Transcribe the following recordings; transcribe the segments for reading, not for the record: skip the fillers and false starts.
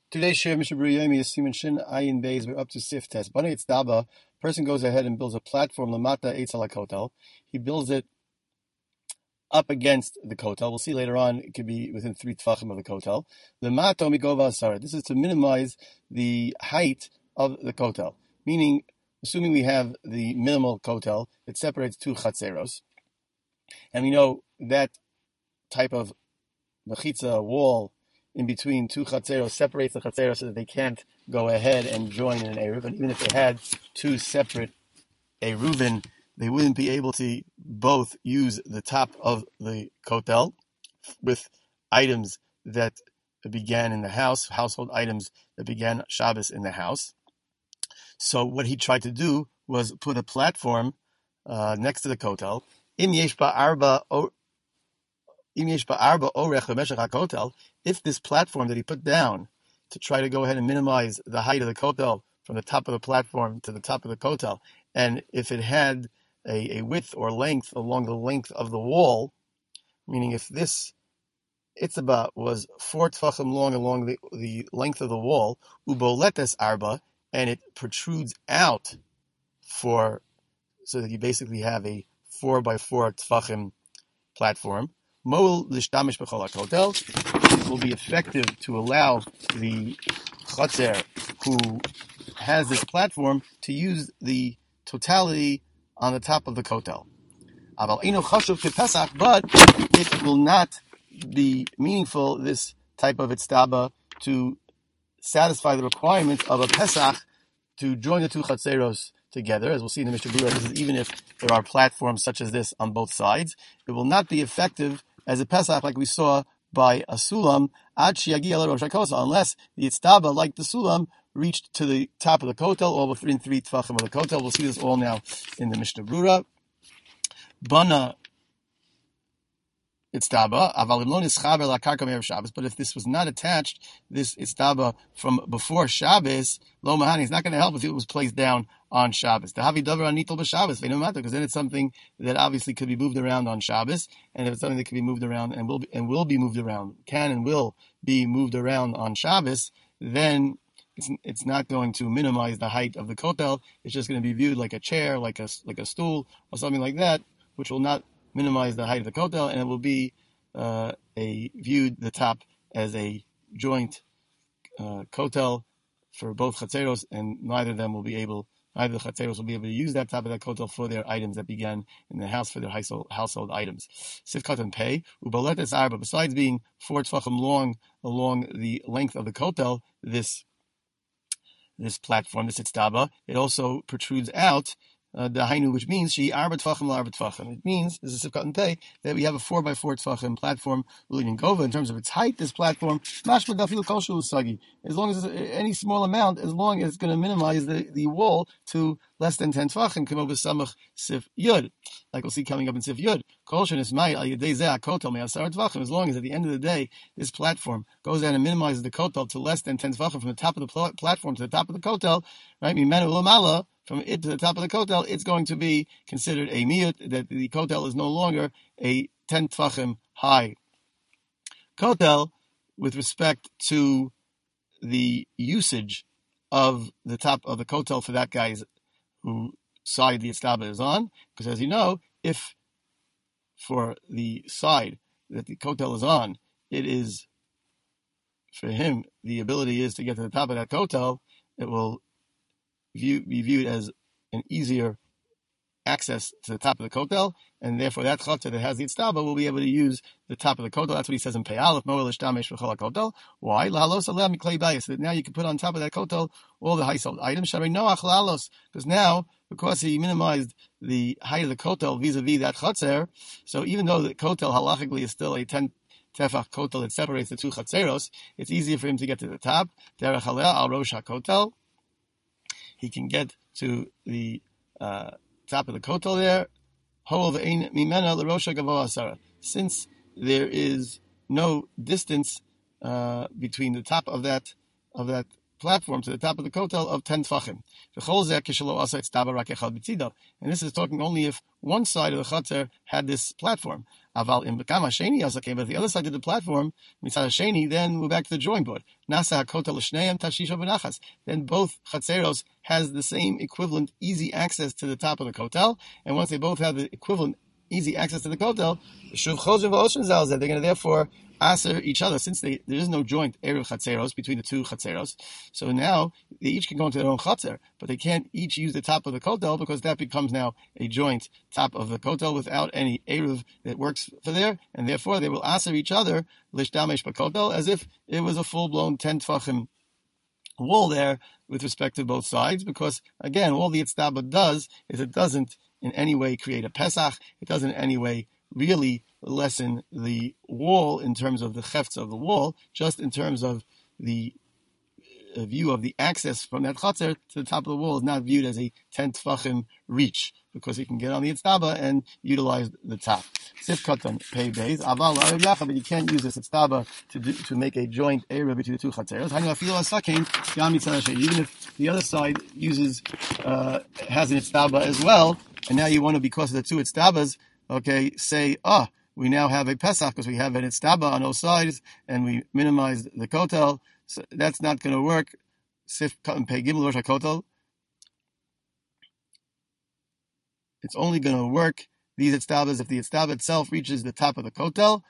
Today's share Mishnah Berurah Yomi is Siman Shin Ayin Beis. We're up to Sif Test. Bana Eitz Daba. Person goes ahead and builds a platform Lamata Eitz Ala Kotel. He builds it up against the kotel. We'll see later on. It could be within 3 tfachim of the kotel. Lamato migova asara. This is to minimize the height of the kotel. Meaning, assuming we have the minimal kotel, it separates 2 chatzeros, and we know that type of mechitza wall in between 2 chatzeros separates the chatzeros so that they can't go ahead and join in an eruv. And even if they had 2 separate eruvin, they wouldn't be able to both use the top of the kotel with items that began in the house, household items that began Shabbos in the house. So what he tried to do was put a platform next to the kotel. If this platform that he put down to try to go ahead and minimize the height of the kotel from the top of the platform to the top of the kotel, and if it had a width or length along the length of the wall, meaning if this itzaba was 4 tfachim long along the length of the wall, uboletes arba, and it protrudes out so that you basically have a 4 by 4 tfachim platform, moel lishtamish b'chol hakotel, it will be effective to allow the chatzer who has this platform to use the totality on the top of the kotel. But it will not be meaningful, this type of itztaba, to satisfy the requirements of a Pesach to join the 2 chatzeros together. As we'll see in the Mishnah Berurah, this is even if there are platforms such as this on both sides. It will not be effective as a Pesach like we saw by a Sulam, ad sheyagi ala rosh hakotel, unless the itztaba, like the Sulam, reached to the top of the kotel, or within 3 tfachim of the kotel. We'll see this all now in the Mishnah Berurah. Bana itztaba, avalim lo nischaber lakarka me'erev Shabbos. But if this was not attached, this itztaba from before Shabbos, lo mahani, it's not going to help if it was placed down on Shabbos. The havi davar anitol b'Shabbos, no matter, because then it's something that obviously could be moved around on Shabbos, and if it's something that can be moved around and will be moved around, can and will be moved around on Shabbos, then it's not going to minimize the height of the kotel. It's just going to be viewed like a chair, like a stool, or something like that, which will not minimize the height of the kotel, and it will be viewed the top as a joint kotel for both chatzeros, and neither the chatzeros will be able to use that top of that kotel for their items that began in the house, for their household items. Sifkat and pei ubaletes arba. Besides being 4 tfachim long along the length of the kotel, this platform, this itztaba, it also protrudes out the hainu, which means she arba tfachim la arba tfachim. It means, this is Sifkat and Pei, that we have a 4 by 4 tfachim platform, Lulin Gova. In terms of its height, this platform, mashma dafil kol shul sagi, as long as it's any small amount, as long as it's going to minimize the wall to less than 10 tfachim, kamo b'samach sif yud, like we'll see coming up in sif yud. Kol shen ismai al yedei zeh kotel me'asar tfachim, as long as at the end of the day, this platform goes down and minimizes the kotel to less than 10 tfachim, from the top of the platform to the top of the kotel, right? Mimenu l'mala, from it to the top of the kotel, it's going to be considered a miyut, that the kotel is no longer a 10 tfachim high kotel with respect to the usage of the top of the kotel for that guy's who side the itztaba is on. Because as you know, if for the side that the kotel is on, it is, for him, the ability is to get to the top of that kotel, it will be viewed as an easier access to the top of the kotel, and therefore that chotzer that has the itztaba will be able to use the top of the kotel. That's what he says in Pei Aleph, Moel Ishtamesh V'chol HaKotel. Why? Lahalos aleh miklei bayis, so that now you can put on top of that kotel all the household items. Sharei noach lahalos, because now, because he minimized the height of the kotel vis-a-vis that chotzer, so even though the kotel halachically is still a 10 tefach kotel that separates the 2 chatzeros, it's easier for him to get to the top. Derech aleh al rosh hakotel, he can get to the top of the kotel there. Since there is no distance between the top of that platform to the top of the kotel of 10 tfachim. And this is talking only if one side of the chater had this platform. Aval im bekama sheni azake, but if the other side did the platform, mitzad sheni, then we're back to the drawing board. Nasa hakotel l'shneim tashisha benachas. Then both chatzeros has the same equivalent easy access to the top of the kotel, and once they both have the equivalent easy access to the kotel, they're going to therefore aser each other, since there is no joint erev chatzeros between the two chatzeros. So now they each can go into their own chatzer, but they can't each use the top of the kotel, because that becomes now a joint top of the kotel without any erev that works for there, and therefore they will aser each other lishdamesh b'kotel, as if it was a full-blown 10 tfachim wall there with respect to both sides, because again, all the Itztaba does is it doesn't in any way create a Pesach, it doesn't in any way really lessen the wall in terms of the chefts of the wall, just in terms of the view of the access from that chatzar to the top of the wall is not viewed as a 10 tfachim reach, because you can get on the Itztaba and utilize the top. Sif katan pei beis, aval la'arev yacha, but you can't use this Itztaba to make a joint area between the two chatzeros. Even if the other side has an Itztaba as well, and now you want to, because of the two Itztabas, okay, say, we now have a Pesach because we have an Itztaba on both sides, and we minimize the kotel. So that's not going to work. Sif katan pei gimel rosh hakotel. It's only going to work, these Itztabas, if the Itztaba itself reaches the top of the kotel.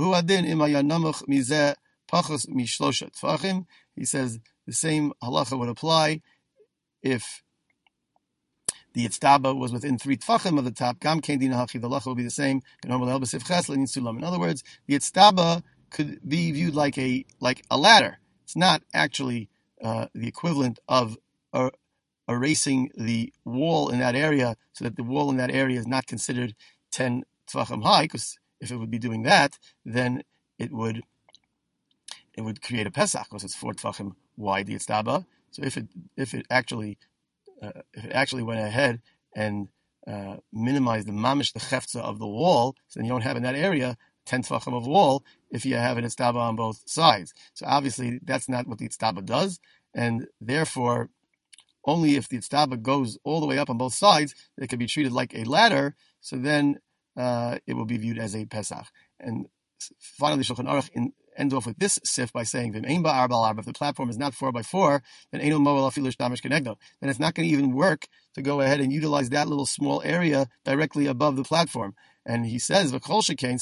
He says the same halacha would apply if the Itztaba was within 3 tfachim of the top. The halacha will be the same. In other words, the Itztaba could be viewed like a ladder. It's not actually the equivalent of erasing the wall in that area, so that the wall in that area is not considered 10 tfachim high, because if it would be doing that, then it would create a Pesach, because it's 4 tfachim wide, the Itztaba. So if it actually went ahead and minimized the mamish, the chefza of the wall, so then you don't have in that area 10 tfachim of wall if you have an Itztaba on both sides. So obviously that's not what the Itztaba does, and therefore only if the Itztaba goes all the way up on both sides, it can be treated like a ladder, so then it will be viewed as a Pesach. And finally, Shulchan Aruch ends off with this sif by saying, if the platform is not 4x4, then it's not going to even work to go ahead and utilize that little small area directly above the platform. And he says, so obviously you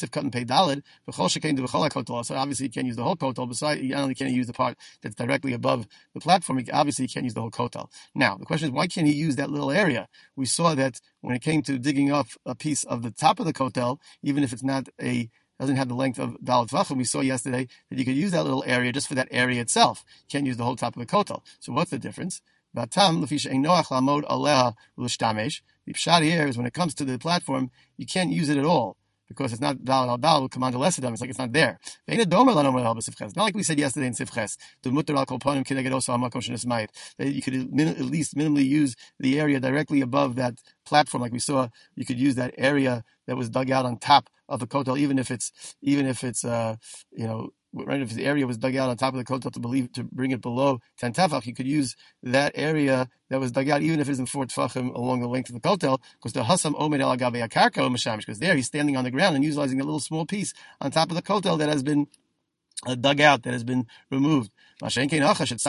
can't use the whole kotel. Besides, you not only can't use the part that's directly above the platform, obviously you can't use the whole kotel. Now, the question is, why can't he use that little area? We saw that when it came to digging up a piece of the top of the kotel, even if it's not doesn't have the length of Dalet Tvachim, we saw yesterday that you could use that little area just for that area itself. You can't use the whole top of the kotel. So what's the difference? The pshat here is when it comes to the platform, you can't use it at all, because it's not Dalet al Dal, command less of them. It's like it's not there. Not like we said yesterday in Sifches, that you could at least minimally use the area directly above that platform. Like we saw, you could use that area that was dug out on top of the kotel, even if it's right, if the area was dug out on top of the kotel to bring it below 10 tefach, you could use that area that was dug out, even if it isn't 4 tefachim along the length of the kotel, because the hasam omed al agabe akarka mashamish, because there he's standing on the ground and utilizing a little small piece on top of the kotel that has been dug out, that has been removed. Here, when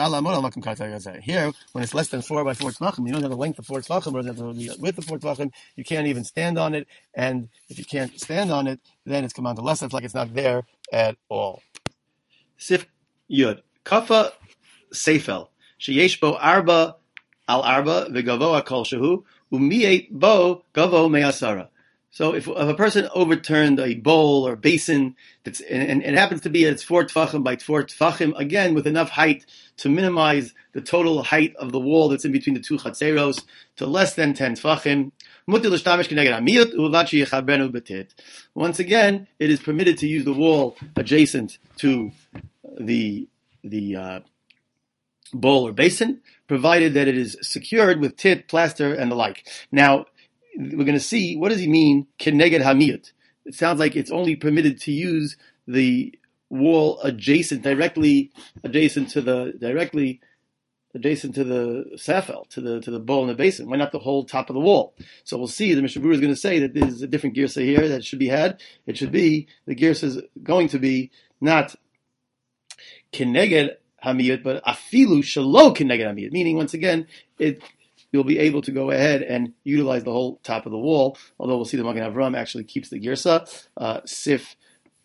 it's less than 4 by 4 tefachim, you don't have the length of 4 tefachim, or the width of 4 tefachim, you can't even stand on it, and if you can't stand on it, then it's command less, it's like it's not there at all. Sif Yud Kafa Seifel Sheyesh Bo Arba Al Arba V'Gavoa Kol Shehu Umiet Bo Gavo Me'asara. So if a person overturned a bowl or basin and it happens to be it's 4 tefachim by 4 tefachim, again with enough height to minimize the total height of the wall that's in between the two chatzeros to less than 10 tefachim. Once again, it is permitted to use the wall adjacent to the bowl or basin, provided that it is secured with tit, plaster, and the like. Now, we're going to see, what does he mean, keneged hamiyut? It sounds like it's only permitted to use the wall directly adjacent to the adjacent to the safel, to the bowl in the basin? Why not the whole top of the wall? So we'll see. The Mishnah Berurah is going to say that there's a different girsa here that should be had. It should be the girsa is going to be not keneged hamiyut, but afilu shelo keneged hamiyut. Meaning, once again, you'll be able to go ahead and utilize the whole top of the wall. Although we'll see the Magen Avram actually keeps the girsa sif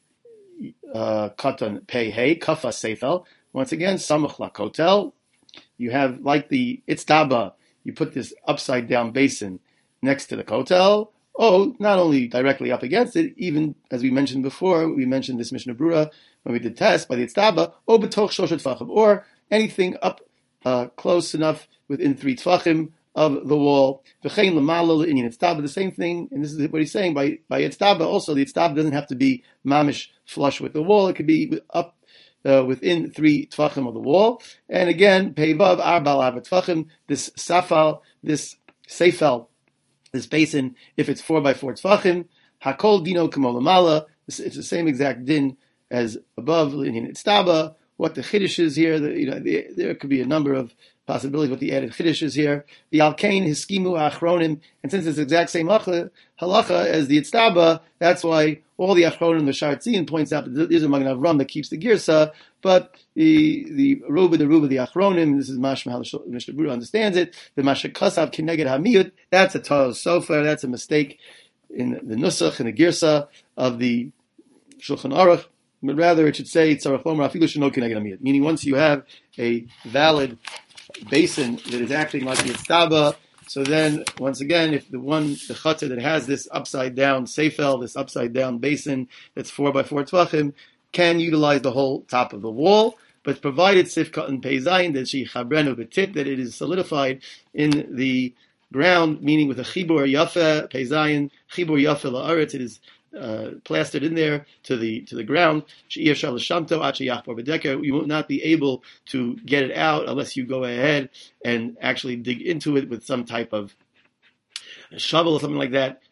katan pei hey kafa seifel. Once again, samach lakotel. You have like the itztaba. You put this upside down basin next to the kotel. Oh, not only directly up against it, even as we mentioned before, we mentioned this Mishnah Berurah when we did test by the itztaba. Oh, betoch shoshet tfachim, or anything up close enough within 3 tfachim of the wall. V'chein l'malo l'inyan itztaba. The same thing, and this is what he's saying by itztaba. Also, the itztaba doesn't have to be mamish flush with the wall. It could be up within 3 tfachim of the wall. And again, peivav arbal arba tfachim. This safal, this seifel, this basin, if it's 4 by 4 tfachim, hakol dino kamolamala. It's the same exact din as above in itztaba. What the chiddush is here, there could be a number of possibilities. What the added chiddush is here, the alkain hiskimu achronim, and since it's the exact same halacha as the itztaba, that's why all the achronim, the Shartzian points out that there's a Magen Avram that keeps the girsa, but the ruba, the achronim, this is mashma how the Mishnah Berurah understands it. The mashakasav kineged hamiyut, that's a Torah sofer, that's a mistake in the nusach and the girsa of the Shulchan Aruch. But rather it should say tzarach lomer afilu sheno kineged hamiyut, meaning once you have a valid basin that is acting like the itztaba, so then once again, if the chutzner that has this upside down seifel, this upside down basin that's 4 by 4 tvachim, can utilize the whole top of the wall, but provided sifka and peizayin that she chabrenu betit, that it is solidified in the ground, meaning with a chibur yafe peizayin, chibur yafe la'aretz, it is plastered in there to the ground. You will not be able to get it out unless you go ahead and actually dig into it with some type of shovel or something like that.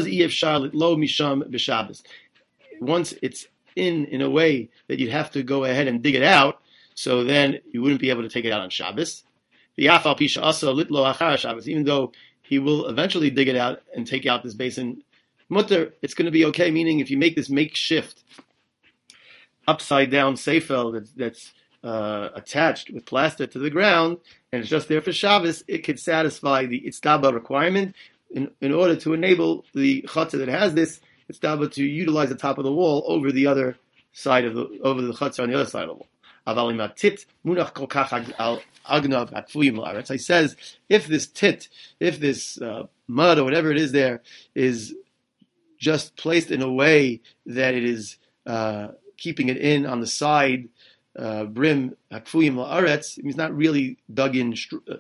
Once it's in a way that you'd have to go ahead and dig it out, so then you wouldn't be able to take it out on Shabbos. Even though he will eventually dig it out and take out this basin, mutter, it's going to be okay, meaning if you make this makeshift upside down seifel that's attached with plaster to the ground, and it's just there for Shabbos, it could satisfy the itztaba requirement in order to enable the chutzner that has this itztaba to utilize the top of the wall over the other side over the chutzner on the other side of the wall. I says, if this mud or whatever it is there is just placed in a way that it is keeping it in on the side brim, hakfuyim la'aretz, it's not really dug in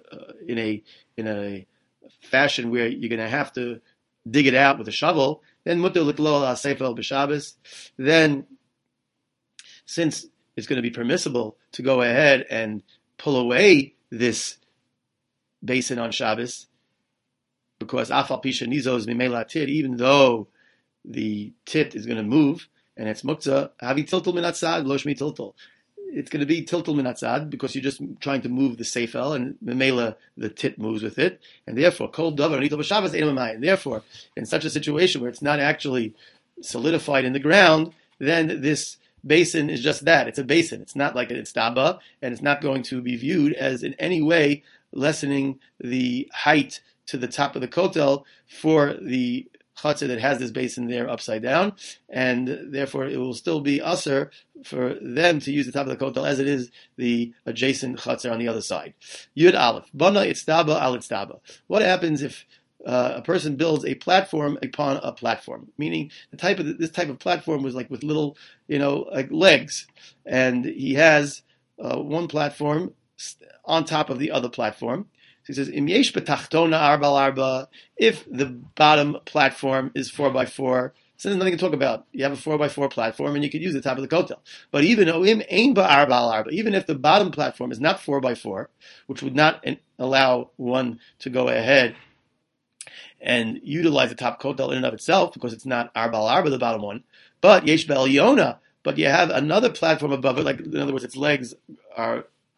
a fashion where you're going to have to dig it out with a shovel. Then mutter litlo ala seifel b'Shabbos. Then, since it's going to be permissible to go ahead and pull away this basin on Shabbos, because afal pisha nizos mimela tit, even though the tit is going to move, and it's muktzah, havi tiltul minatzad, lo shmi tiltul. It's going to be tiltul minatzad because you're just trying to move the seifel, and memela the tit moves with it, and therefore kol davar nitul b'Shabbos ein mamayim. Therefore, in such a situation where it's not actually solidified in the ground, then this basin is just that. It's a basin. It's not like an itztaba, and it's not going to be viewed as in any way lessening the height to the top of the kotel for the chutzner that has this basin there upside down, and therefore it will still be usher for them to use the top of the kotel as it is the adjacent chutzner on the other side. Yud Aleph, Bana itztaba al itztaba. What happens if a person builds a platform upon a platform? Meaning this type of platform was like with little, like legs, and he has one platform on top of the other platform. He says, "Im yesh b'tachtona arba al arba." If the bottom platform is 4 by 4, so there's nothing to talk about. You have a 4 by 4 platform, and you could use the top of the kotel. But even oim ein ba arba al arba, even if the bottom platform is not 4 by 4, which would not allow one to go ahead and utilize the top kotel in and of itself, because it's not arba al arba, the bottom one. But yesh be'elyona, but you have another platform above it, like in other words, its legs are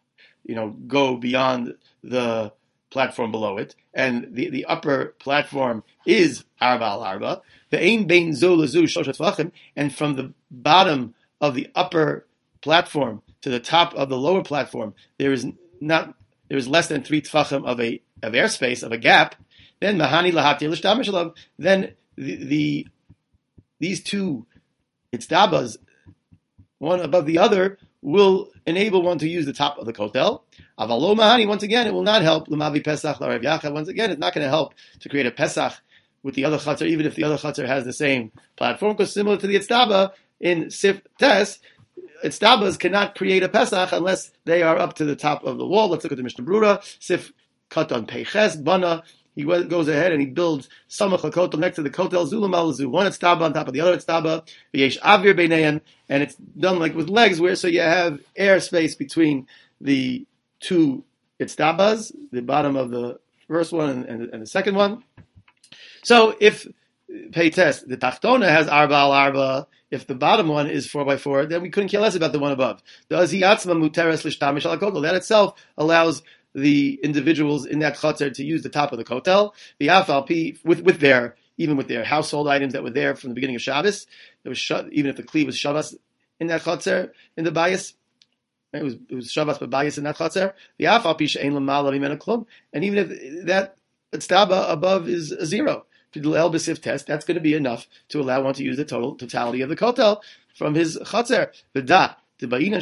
go beyond the platform below it, and the upper platform is arba al arba. The ein bein zu lezu shoshet tvachim, and from the bottom of the upper platform to the top of the lower platform, there is less than 3 tvachim of airspace, of a gap. Then mahani lahatir l'shtamish alav. Then these two itztabas, one above the other, will enable one to use the top of the kotel. Avalo mahani, once again, it will not help. L'mavi pesach l'Rav Yacha. Once again, it's not going to help to create a pesach with the other chatzar, even if the other chatzar has the same platform, because similar to the itztaba in Sif Tes, itztabas cannot create a pesach unless they are up to the top of the wall. Let's look at the Mishnah Brura. Sif Katan Peiches Bana. He goes ahead and he builds samach hakotel next to the kotel, zulam al zu, one itztaba on top of the other itztaba, v'yesh avir beinein, and it's done like with legs, where so you have air space between the two itztabas, the bottom of the first one and the second one. So if pay test, the tachtona has arba al arba, if the bottom one is 4x4, then we couldn't care less about the one above. Does he atzma muteres l'shtamish al kotel? That itself allows the individuals in that chutzner to use the top of the kotel, the afalpi with their household items that were there from the beginning of Shabbos. Even if the kli was Shabbos in that chutzner in the bayis, it was Shabbos but bayis in that chutzner. The afalpi she'ein l'mal mimena klum, and even if that tztaba above is a 0, to do el b'sif test, that's going to be enough to allow one to use the totality of the kotel from his chutzner. The da. You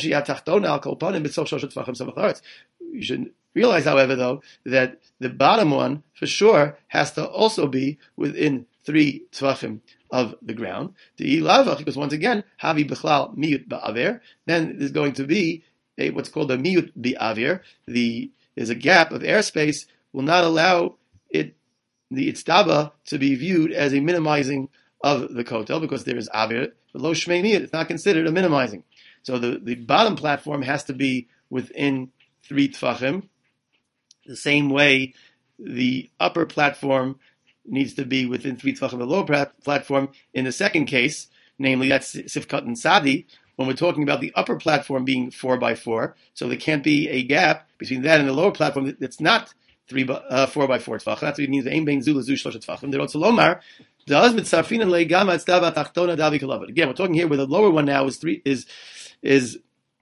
should realize, however, though, that the bottom one, for sure, has to also be within 3 tvachim of the ground. Because once again, havi b'chlal miyut ba'avir, then there's going to be what's called a miyut ba'avir. There's a gap of airspace, will not allow the itztaba to be viewed as a minimizing of the kotel, because there is avir, but lo shmei miyut, it's not considered a minimizing. So the bottom platform has to be within 3 tfachim. The same way the upper platform needs to be within 3 tfachim of the lower platform. In the second case, namely that's Sifkat and Sadi, when we're talking about the upper platform being 4x4, so there can't be a gap between that and the lower platform that's not 4x4 tfachim. That's what it means. Ein bein zu lezu shloshet tfachim. Derot lomar. Again, we're talking here where the lower one now is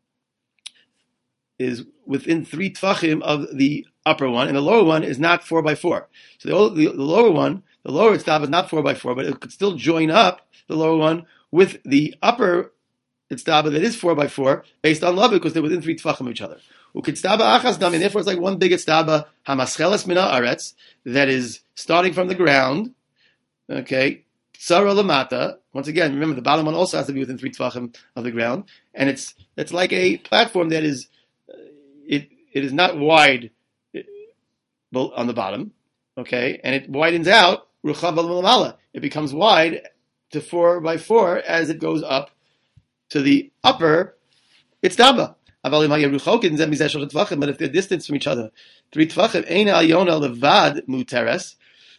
within 3 tvachim of the upper one, and the lower one is not 4x4. So the lower one, the lower itztaba is not 4x4, but it could still join up the lower one with the upper itztaba that is 4x4 based on love, because they're within 3 tvachim of each other. Ukitztaba achas dami, and therefore it's like one big itztaba hamascheles mina aretz that is starting from the ground. Okay, Tzara Lamata. Once again, remember the bottom one also has to be within 3 tvachim of the ground, and it's like a platform that is it is not wide on the bottom. Okay, and it widens out. It becomes wide to 4x4 as it goes up to the upper itztaba. But if they're distance from each other, 3 tvachim ein alyona levad muteres,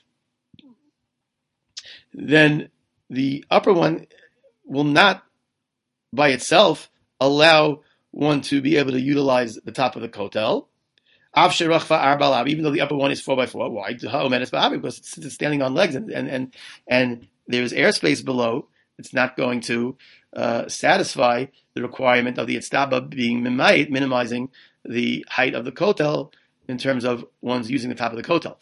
then the upper one will not by itself allow one to be able to utilize the top of the kotel. Even though the upper one is 4x4, why? Because it's standing on legs and there's airspace below, it's not going to satisfy the requirement of the itztaba being minimizing the height of the kotel in terms of one's using the top of the kotel.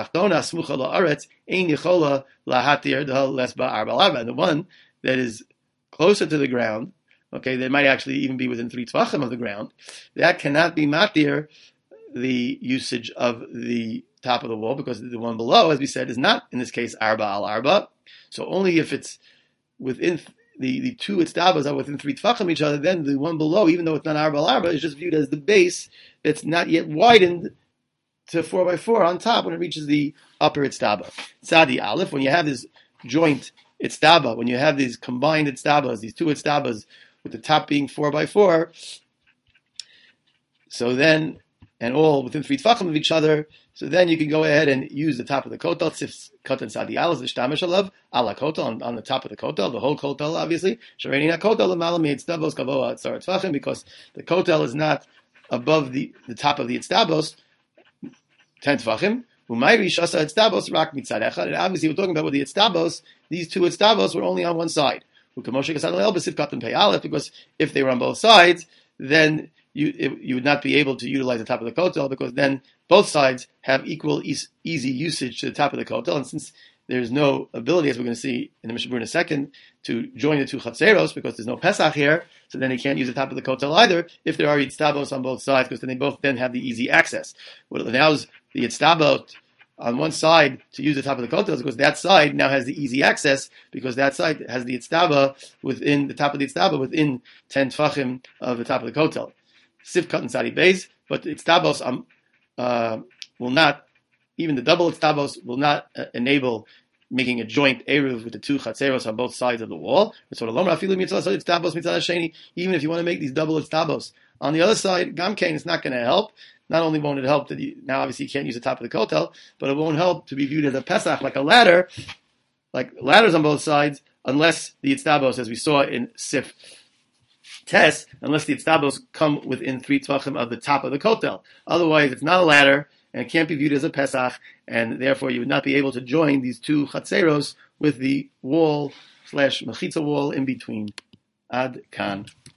And the one that is closer to the ground, okay, that might actually even be within 3 tvachim of the ground, that cannot be matir the usage of the top of the wall, because the one below, as we said, is not, in this case, arba al arba. So only if it's within the 2 itztabas are within 3 tvachim of each other, then the one below, even though it's not arba al arba, is just viewed as the base that's not yet widened to 4x4 on top when it reaches the upper itztaba. Sadi Aleph, when you have this joint itztaba, when you have these combined itztabas, these 2 itztabas with the top being 4x4, so then, and all within 3 tvachim of each other, so then you can go ahead and use the top of the kotel, tzif katan sadi aleph, l'shtamish alav, ala kotel, on the top of the kotel, the whole kotel, obviously, shareni na kotel, l'malam yitztavos kavoa tzar tvachim, because the kotel is not above the top of the Itztabos, 10 Tvachim. And obviously we're talking about with the Itztabos, these two Itztabos were only on one side. Because if they were on both sides, then you would not be able to utilize the top of the kotel, because then both sides have equal easy usage to the top of the kotel. And since there's no ability, as we're going to see in the Mishnah in a second, to join the two chatzeros, because there's no Pesach here, so then he can't use the top of the kotel either, if there are Yitztabos on both sides, because then they both then have the easy access. What allows the Yitztabot on one side to use the top of the kotel is because that side now has the easy access, because that side has the Yitztaba within the top of the Yitztaba within 10 Tfachim of the top of the kotel. Sivkat and Sadi Beis, but the Yitztabos will not, even the double Yitztabos will not enable making a joint Eruv with the two Chatzeros on both sides of the wall. Even if you want to make these double Yitztabos on the other side, Gamkein is not going to help. Not only won't it help that now obviously you can't use the top of the kotel, but it won't help to be viewed as a Pesach, like a ladder, like ladders on both sides, unless the Yitztabos, as we saw in Sif Tes, unless the Yitztabos come within 3 Tvachim of the top of the kotel. Otherwise, it's not a ladder, and it can't be viewed as a Pesach, and therefore you would not be able to join these two Chatzeros with the wall / Mechitza wall in between. Ad Kan.